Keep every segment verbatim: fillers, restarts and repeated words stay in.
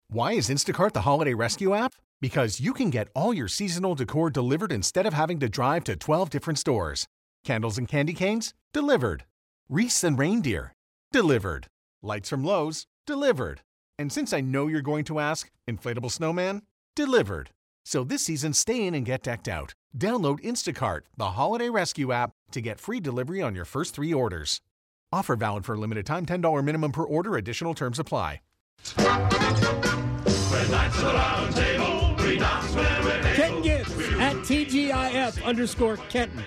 Why is Instacart the holiday rescue app? Because you can get all your seasonal decor delivered instead of having to drive to twelve different stores. Candles and candy canes? Delivered. Wreaths and reindeer? Delivered. Lights from Lowe's? Delivered. And since I know you're going to ask, inflatable snowman? Delivered. So this season, stay in and get decked out. Download Instacart, the holiday rescue app, to get free delivery on your first three orders. Offer valid for a limited time, ten dollars minimum per order, additional terms apply. Kenton Gibbs at T G I F underscore Kenton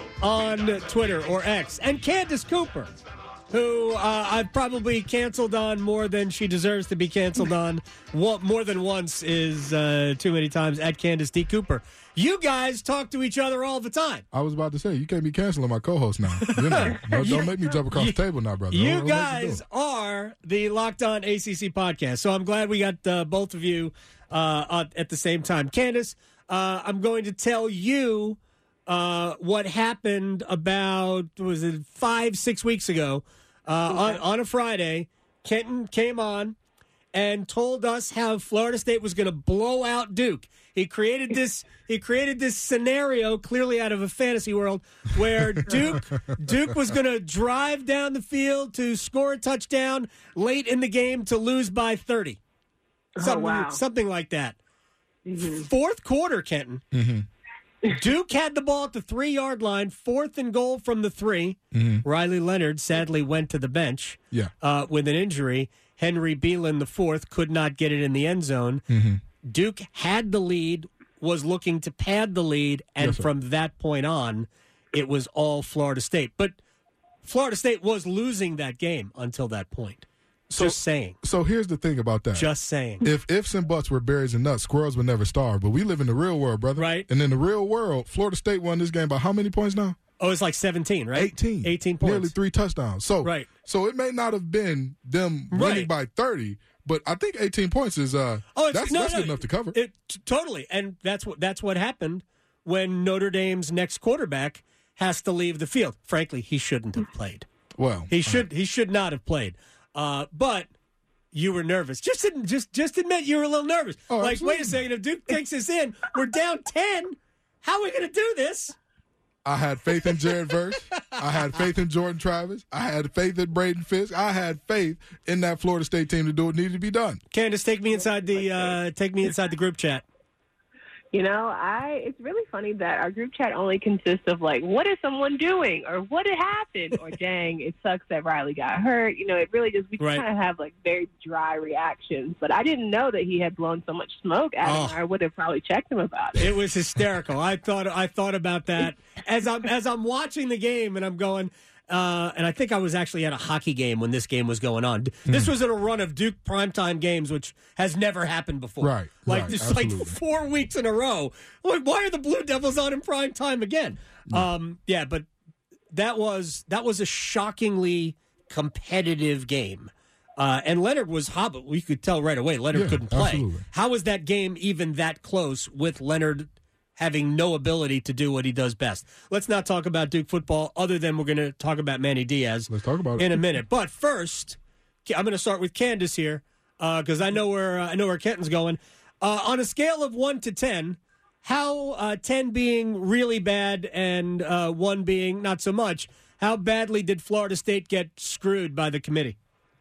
on Twitter or X. And Candace Cooper, who uh, I've probably canceled on more than she deserves to be canceled on. One, more than once is uh, too many times, at Candace D. Cooper. You guys talk to each other all the time. I was about to say, you can't be canceling my co-host now. You know, no, don't make me jump across you, the table now, brother. You don't, guys don't are the Locked On A C C podcast, so I'm glad we got uh, both of you uh, at the same time. Candace, uh, I'm going to tell you uh, what happened about, was it five, six weeks ago. Uh, on, on a Friday, Kenton came on and told us how Florida State was going to blow out Duke. He created this. He created this scenario, clearly out of a fantasy world, where Duke Duke was going to drive down the field to score a touchdown late in the game to lose by thirty. Something, oh, wow. something like that. Mm-hmm. Fourth quarter, Kenton. Mm-hmm. Duke had the ball at the three-yard line, fourth and goal from the three. Mm-hmm. Riley Leonard sadly went to the bench yeah. uh, with an injury. Henry Beelan, the fourth, could not get it in the end zone. Mm-hmm. Duke had the lead, was looking to pad the lead, and yes, from that point on, it was all Florida State. But Florida State was losing that game until that point. So, Just saying. So here's the thing about that. Just saying. If ifs and buts were berries and nuts, squirrels would never starve. But we live in the real world, brother. Right. And in the real world, Florida State won this game by how many points now? Oh, it's like seventeen, right? eighteen. eighteen points. Nearly three touchdowns. So, right. so it may not have been them Right. winning by thirty, but I think eighteen points is uh oh, it's, that's, no, that's no, good enough to cover. It, t- totally. And that's what that's what happened when Notre Dame's next quarterback has to leave the field. Frankly, he shouldn't have played. Well, He should he should not have played. Uh, but you were nervous. Just admit, just just admit you were a little nervous. Oh, like, absolutely. wait a second, if Duke takes us in, we're down ten. How are we going to do this? I had faith in Jared Verse. I had faith in Jordan Travis. I had faith in Braden Fisk. I had faith in that Florida State team to do what needed to be done. Candace, take me inside the uh, take me inside the group chat. You know, I it's really funny that our group chat only consists of like, what is someone doing, or what had happened, or dang, it sucks that Riley got hurt. You know, it really just we Right. kind of have like very dry reactions. But I didn't know that he had blown so much smoke at Oh. him. I would have probably checked him about it. It was hysterical. I thought I thought about that as I'm as I'm watching the game, and I'm going. Uh, and I think I was actually at a hockey game when this game was going on. This was in a run of Duke primetime games, which has never happened before. Right, like right, just absolutely. like four weeks in a row. Like, why are the Blue Devils on in prime time again? Yeah. Um, yeah, but that was that was a shockingly competitive game. Uh, and Leonard was hobbled. We could tell right away Leonard Yeah, couldn't play. absolutely. How was that game even that close with Leonard having no ability to do what he does best? Let's not talk about Duke football other than we're going to talk about Manny Diaz Let's talk about it. in a minute. But first, I'm going to start with Candace here because I know where uh, I know where Kenton's going. Uh, on a scale of one to ten, how uh, ten being really bad and uh, one being not so much, how badly did Florida State get screwed by the committee?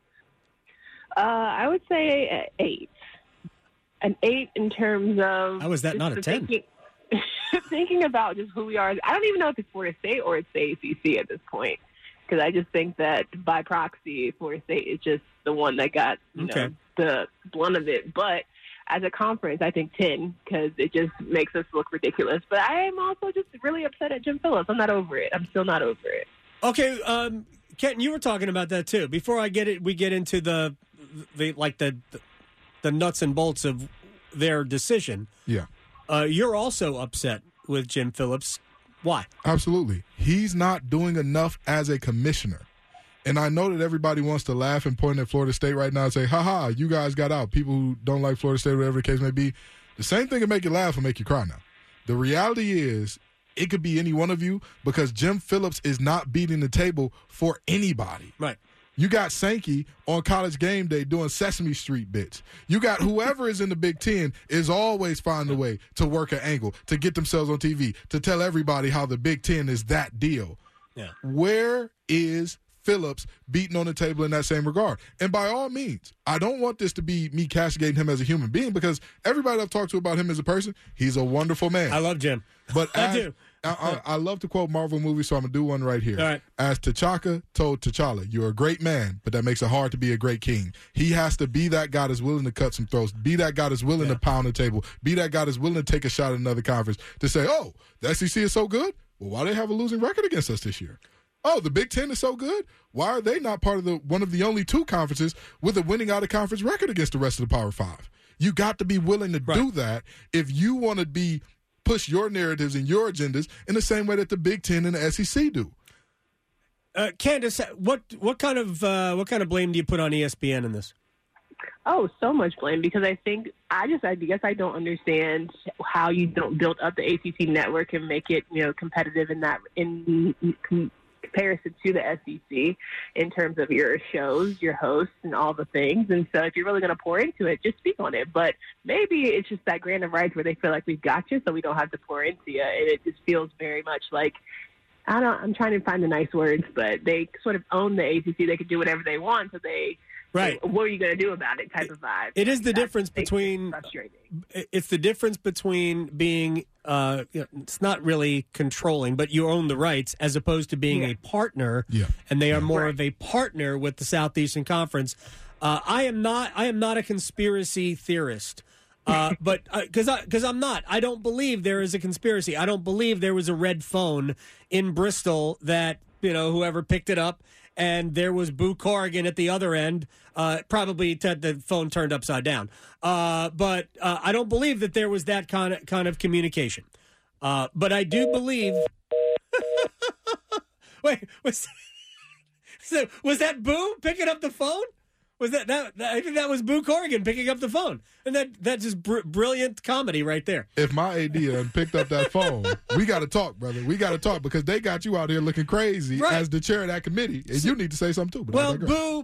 Uh, I would say an eight. An eight in terms of. How is that just not a the ten? Thinking, thinking about just who we are. I don't even know if it's Florida State or it's the A C C at this point. Because I just think that by proxy, Florida State is just the one that got you Okay. know, the blunt of it. But as a conference, I think ten because it just makes us look ridiculous. But I am also just really upset at Jim Phillips. I'm not over it. I'm still not over it. Okay, um, Kenton, you were talking about that too. Before I get it, we get into the the like the the nuts and bolts of their decision. Yeah. Uh, you're also upset with Jim Phillips. Why? Absolutely. He's not doing enough as a commissioner. And I know that everybody wants to laugh and point at Florida State right now and say, ha ha, you guys got out. People who don't like Florida State, whatever the case may be. The same thing can make you laugh or make you cry now. The reality is it could be any one of you because Jim Phillips is not beating the table for anybody. Right. You got Sankey on College Game Day doing Sesame Street bits. You got whoever is in the Big Ten is always finding a way to work an angle, to get themselves on T V, to tell everybody how the Big Ten is that deal. Yeah. Where is Phillips beating on the table in that same regard? And by all means, I don't want this to be me castigating him as a human being, because everybody I've talked to about him as a person, he's a wonderful man. I love Jim. But I as, do. I, I, I love to quote Marvel movies, so I'm going to do one right here. All right. As T'Chaka told T'Challa, you're a great man, but that makes it hard to be a great king. He has to be that guy that's willing to cut some throats, be that guy that's willing Yeah. to pound the table, be that guy that's willing to take a shot at another conference to say, oh, the S E C is so good? Well, why do they have a losing record against us this year? Oh, the Big Ten is so good? Why are they not part of the one of the only two conferences with a winning out-of-conference record against the rest of the Power Five? You got to be willing to Right. do that if you want to be push your narratives and your agendas in the same way that the Big Ten and the S E C do. Uh, Candace, what what kind of uh, what kind of blame do you put on E S P N in this? Oh, so much blame, because I think I just I guess I don't understand how you don't build up the A C C network and make it, you know, competitive in that in com- comparison to the S E C in terms of your shows, your hosts, and all the things. And so if you're really going to pour into it, just speak on it. But maybe it's just that grant of rights where they feel like we've got you, so we don't have to pour into you. And it just feels very much like, I don't, I'm trying to find the nice words, but they sort of own the A C C. They can do whatever they want, so they, Right. what are you going to do about it type of vibe. It is the That's difference makes it between frustrating. it's the difference between being uh, you know, it's not really controlling, but you own the rights, as opposed to being Yeah. a partner. Yeah. And they are more Right. of a partner with the Southeastern Conference. Uh, I am not. I am not a conspiracy theorist. Uh, but because uh, because I'm not, I don't believe there is a conspiracy. I don't believe there was a red phone in Bristol that, you know, whoever picked it up, and there was Boo Corrigan at the other end. Uh, probably t- the phone turned upside down. Uh, but uh, I don't believe that there was that kind of kind of communication. Uh, but I do believe. Wait, was so was that Boo picking up the phone? Was that, that, that I think that was Boo Corrigan picking up the phone, and that that's just br- brilliant comedy right there. If my A D had picked up that phone, we got to talk, brother. We got to talk, because they got you out here looking crazy Right. as the chair of that committee, and you need to say something too. But I Well, digress. Boo,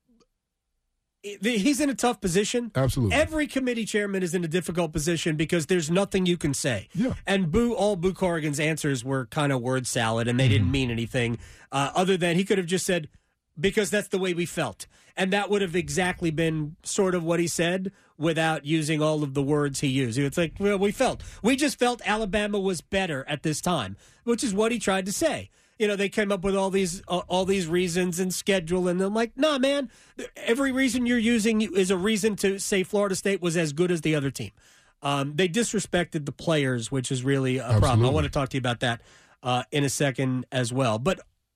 he's in a tough position. Absolutely. Every committee chairman is in a difficult position because there's nothing you can say. Yeah. And Boo, all Boo Corrigan's answers were kind of word salad, and they didn't mean anything uh, other than he could have just said, because that's the way we felt. And that would have exactly been sort of what he said without using all of the words he used. It's like, well, we felt. We just felt Alabama was better at this time, which is what he tried to say. You know, they came up with all these uh, all these reasons and schedule, and I'm like, nah, man, every reason you're using is a reason to say Florida State was as good as the other team. Um, they disrespected the players, which is really a problem. I Absolutely. want to talk to you about that uh, in a second as well. But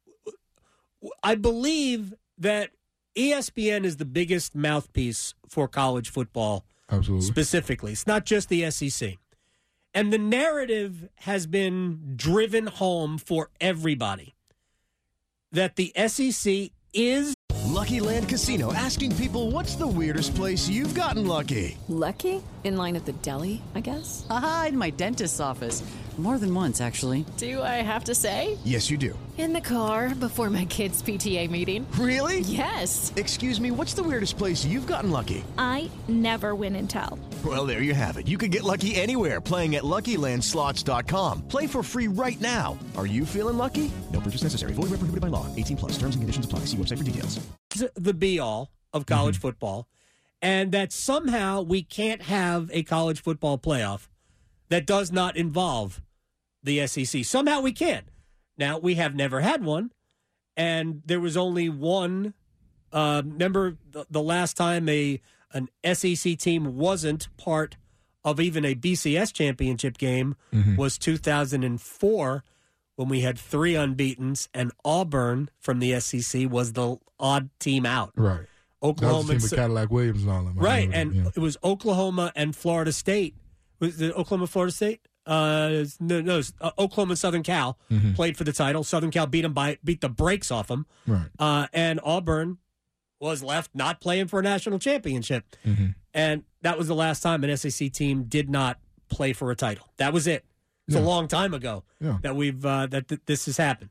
I believe that E S P N is the biggest mouthpiece for college football Absolutely. specifically. It's not just the S E C. And the narrative has been driven home for everybody that the S E C is. Lucky Land Casino, asking people, what's the weirdest place you've gotten lucky? Lucky? In line at the deli, I guess? Aha, in my dentist's office. More than once, actually. Do I have to say? Yes, you do. In the car before my kids' P T A meeting. Really? Yes. Excuse me, what's the weirdest place you've gotten lucky? I never win and tell. Well, there you have it. You can get lucky anywhere, playing at Lucky Land Slots dot com. Play for free right now. Are you feeling lucky? No purchase necessary. Void where prohibited by law. eighteen plus. Terms and conditions apply. See website for details. The be all of college football, and that somehow we can't have a college football playoff that does not involve the S E C. Somehow we can't. Now, we have never had one, and there was only one. Uh, remember the, the last time a an S E C team wasn't part of even a B C S championship game was two thousand four, when we had three unbeatens, and Auburn from the S E C was the odd team out. Right. That Oklahoma, was the team with and, Cadillac Williams and all them. I right, remember and that, yeah. it was Oklahoma and Florida State. Was it Oklahoma, Florida State? Uh, no, no, it was, uh, Oklahoma and Southern Cal played for the title. Southern Cal beat them by beat the brakes off them. Right. Uh, and Auburn was left not playing for a national championship. And that was the last time an S E C team did not play for a title. That was it. It's Yeah. a long time ago Yeah. that we've uh, that th- this has happened.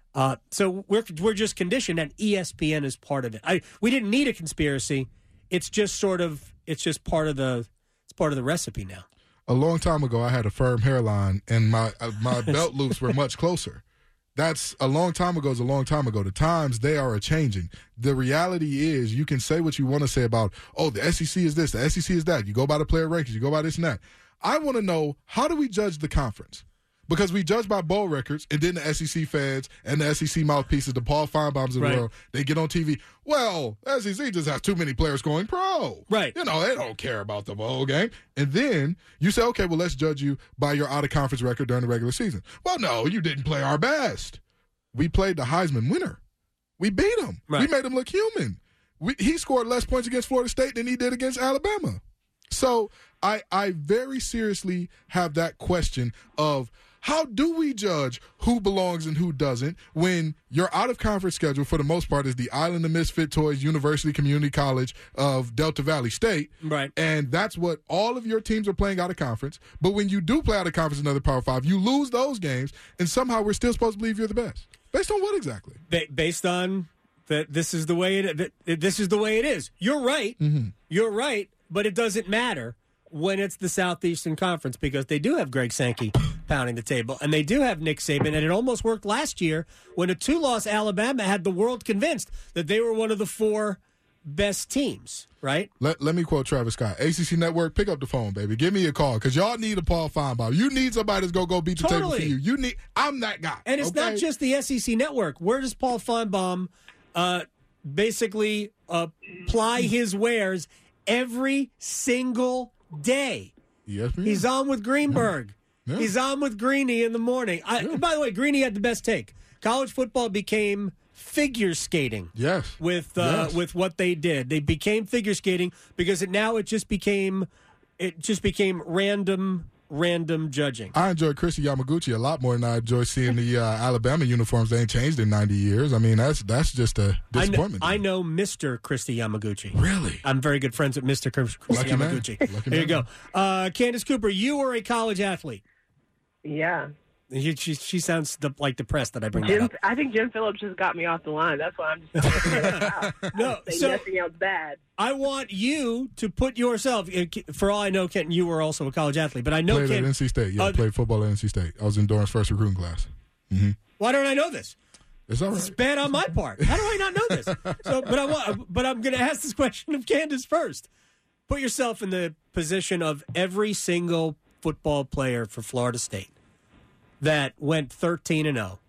Uh, so we're we're just conditioned, and E S P N is part of it. I we didn't need a conspiracy. It's just sort of it's just part of the it's part of the recipe now. A long time ago, I had a firm hairline, and my uh, my belt loops were much closer. That's a long time ago is a long time ago. The times, they are a-changing. The reality is you can say what you want to say about, oh, the S E C is this, the S E C is that. You go by the player rankings, you go by this and that. I want to know, how do we judge the conference? Because we judge by bowl records, and then the S E C fans and the S E C mouthpieces, the Paul Feinbaums of the Right. world, they get on T V. Well, S E C just has too many players going pro. Right. You know, they don't care about the bowl game. And then you say, okay, well, let's judge you by your out-of-conference record during the regular season. Well, no, you didn't play our best. We played the Heisman winner. We beat him. Right. We made him look human. We, he scored less points against Florida State than he did against Alabama. So I, I very seriously have that question of, how do we judge who belongs and who doesn't when your out-of-conference schedule, for the most part, is the Island of Misfit Toys University Community College of Delta Valley State? Right. And that's what all of your teams are playing out of conference. But when you do play out of conference in another Power Five, you lose those games, and somehow we're still supposed to believe you're the best. Based on what exactly? Ba- based on that, this is the way it. That, this is the way it is. You're right. Mm-hmm. You're right. But it doesn't matter when it's the Southeastern Conference, because they do have Greg Sankey pounding the table, and they do have Nick Saban, and it almost worked last year when a two-loss Alabama had the world convinced that they were one of the four best teams, right? Let, let me quote Travis Scott. A C C Network, pick up the phone, baby. Give me a call, because y'all need a Paul Feinbaum. You need somebody that's going to go beat the Totally. table for you. You need. I'm that guy. And it's okay? not just the S E C Network. Where does Paul Feinbaum uh, basically uh, ply his wares every single day? E S P N. He's on with Greenberg. Yeah. He's on with Greeny in the morning. I, Yeah. By the way, Greeny had the best take. College football became figure skating. Yes. With uh, Yes. with what they did, they became figure skating because it now it just became it just became random random judging. I enjoy Chrissy Yamaguchi a lot more than I enjoy seeing the uh, Alabama uniforms. They ain't changed in ninety years. I mean, that's that's just a I know, disappointment. I know Mister Christy Yamaguchi. Really? I'm very good friends with Mister Christy Lucky man. Yamaguchi. Lucky There you man. go. Uh, Candace Cooper, you were a college athlete. Yeah. She, she, she sounds de- like depressed that I bring Jim, that up. I think Jim Phillips just got me off the line. That's why I'm just No, say so nothing else bad. I want you to put yourself. For all I know, Kenton, you were also a college athlete, but I know Played Kenton. at N C State. Yeah, uh, played football at N C State. I was in Doran's first recruiting class. Mm-hmm. Why don't I know this? It's all It's right. bad on my part. How do I not know this? So, but I want, but I'm going to ask this question of Candace first. Put yourself in the position of every single football player for Florida State that went thirteen and oh.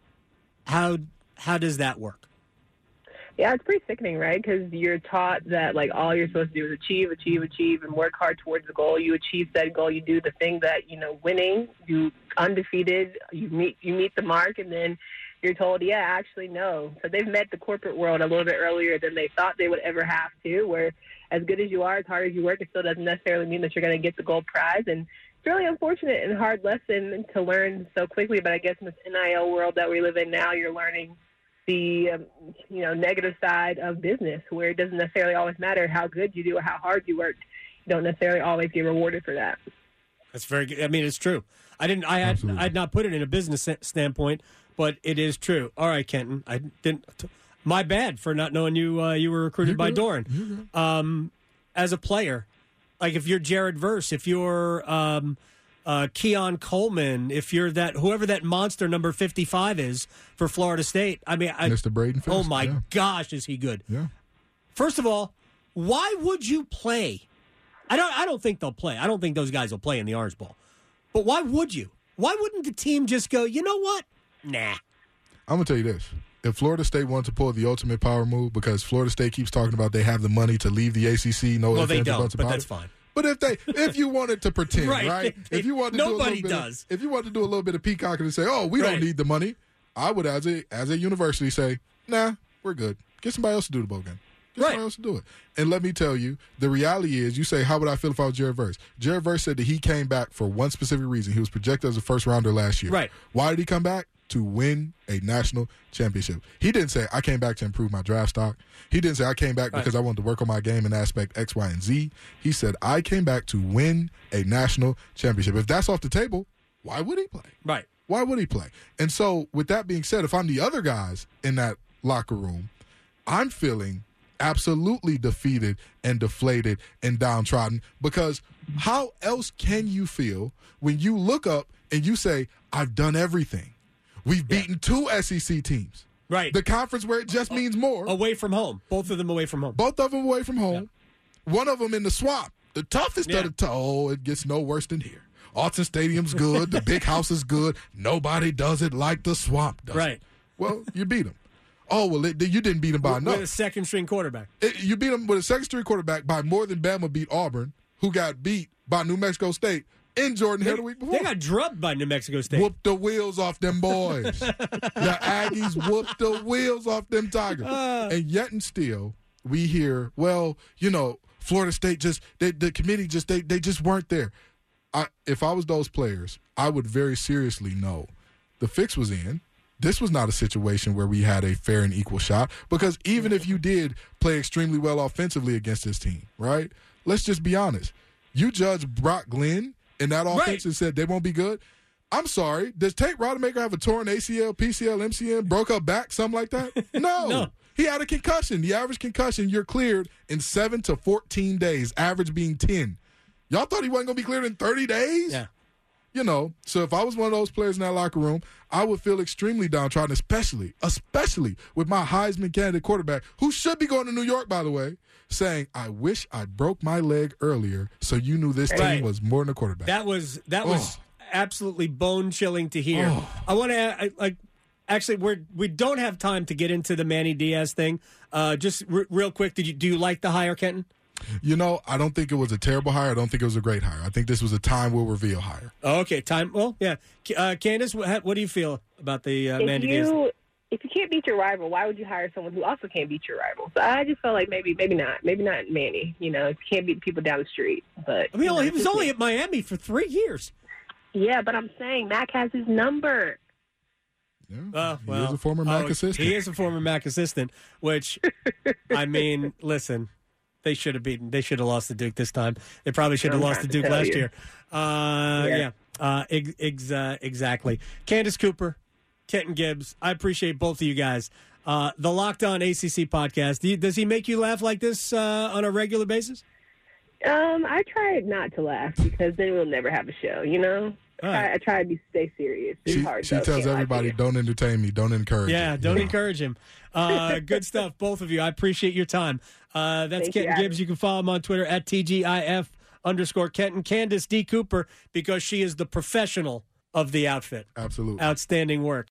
How how does that work? Yeah, it's pretty sickening, right? Because you're taught that, like, all you're supposed to do is achieve, achieve, achieve, and work hard towards the goal. You achieve that goal. You do the thing that, you know, winning, you undefeated, you meet you meet the mark, and then you're told, yeah, actually, no. So they've met the corporate world a little bit earlier than they thought they would ever have to, where as good as you are, as hard as you work, it still doesn't necessarily mean that you're going to get the gold prize. And it's really unfortunate and hard lesson to learn so quickly, but I guess in this N I L world that we live in now, you're learning the um, you know negative side of business, where it doesn't necessarily always matter how good you do or how hard you work. You don't necessarily always get rewarded for that. That's very good. I mean, it's true. I didn't. I had. Absolutely. I'd not put it in a business st- standpoint, but it is true. All right, Kenton. I didn't. My bad for not knowing you. Uh, you were recruited You're by good. Doran. You're good. Um, as a player, like if you're Jared Verse, if you're um, uh, Keon Coleman, if you're that whoever that monster number fifty-five is for Florida State. I mean, I, Mister Braden Fisk. oh my yeah. gosh, is he good? Yeah. First of all, why would you play? I don't. I don't think they'll play. I don't think those guys will play in the Orange Bowl. But why would you? Why wouldn't the team just go, you know what? Nah. I'm going to tell you this. If Florida State wanted to pull the ultimate power move, because Florida State keeps talking about they have the money to leave the A C C, no Well, ifs, they ands, or don't, buts but about that's it. fine. But if they, if you wanted to pretend, Right. right? If you wanted to Nobody do a little does. bit, of, if you wanted to do a little bit of peacocking and say, "Oh, we Right. don't need the money," I would, as a as a university, say, "Nah, we're good. Get somebody else to do the bowl game. Get Right. somebody else to do it." And let me tell you, the reality is, you say, "How would I feel if I was Jared Verse?" Jared Verse said that he came back for one specific reason. He was projected as a first rounder last year. Right. Why did he come back? To win a national championship. He didn't say, "I came back to improve my draft stock." He didn't say, "I came back because I wanted to work on my game in aspect X, Y, and Z." He said, "I came back to win a national championship." If that's off the table, why would he play? Right. Why would he play? And so, with that being said, if I'm the other guys in that locker room, I'm feeling absolutely defeated and deflated and downtrodden, because how else can you feel when you look up and you say, I've done everything. We've beaten yeah. two S E C teams. Right. The conference where it just means more. Away from home. Both of them away from home. Both of them away from home. Yeah. One of them in the swamp. The toughest yeah. of the tough. Oh, it gets no worse than here. Autzen Stadium's good. The big house is good. Nobody does it like the swamp does. Right. It. Well, you beat them. Oh, well, it, you didn't beat them by with, enough. With a second-string quarterback. It, you beat them with a second-string quarterback by more than Bama beat Auburn, who got beat by New Mexico State in Jordan Hare the week before. They got drubbed by New Mexico State. Whooped the wheels off them boys. The Aggies whooped the wheels off them Tigers. Uh, and yet and still, we hear, well, you know, Florida State just, they, the committee just, they, they just weren't there. I, if I was those players, I would very seriously know the fix was in. This was not a situation where we had a fair and equal shot, because even if you did play extremely well offensively against this team, right? Let's just be honest. You judge Brock Glenn in that offense right. and said they won't be good. I'm sorry. Does Tate Rodemaker have a torn A C L, P C L, M C N, broke up back, something like that? No. no. He had a concussion. The average concussion, you're cleared in seven to fourteen days, average being ten. Y'all thought he wasn't going to be cleared in thirty days? Yeah. You know, so if I was one of those players in that locker room, I would feel extremely downtrodden, especially, especially with my Heisman candidate quarterback, who should be going to New York, by the way, saying, I wish I broke my leg earlier so you knew this right. team was more than a quarterback. That was that was oh. absolutely bone-chilling to hear. Oh. I want to, like, actually, we're, we don't have time to get into the Manny Diaz thing. Uh, just r- real quick, did you do you like the hire, Kenton? You know, I don't think it was a terrible hire. I don't think it was a great hire. I think this was a time will reveal hire. Oh, okay, time. Well, yeah. Uh, Candace, what, what do you feel about the uh, if Manny you, Diaz? If you can't beat your rival, why would you hire someone who also can't beat your rival? So I just felt like maybe, maybe not, maybe not Manny. You know, if you can't beat people down the street, but I mean, you know, he was only at Miami for three years. Yeah, but I'm saying Mac has his number. Yeah, uh, well, he is a former Mac oh, assistant. He is a former Mac assistant, which, I mean, listen. They should have beaten. They should have lost to Duke this time. They probably should have I'm lost to Duke to last you. year. Uh, yeah, yeah. Uh, ex- ex- uh, exactly. Candace Cooper, Kenton Gibbs. I appreciate both of you guys. Uh, the Locked On A C C podcast. Do you, does he make you laugh like this uh, on a regular basis? Um, I try not to laugh because then we'll never have a show. You know. Right. I, I try to be, stay serious. It's She, hard, she though. tells Can't everybody, don't entertain me, don't encourage Yeah, him. don't Yeah. encourage him. Uh, good stuff, both of you. I appreciate your time. Uh, that's Thank Kenton you, Gibbs. You can follow him on Twitter at T G I F underscore Kenton. Candace D. Cooper, because she is the professional of the outfit. Absolutely. Outstanding work.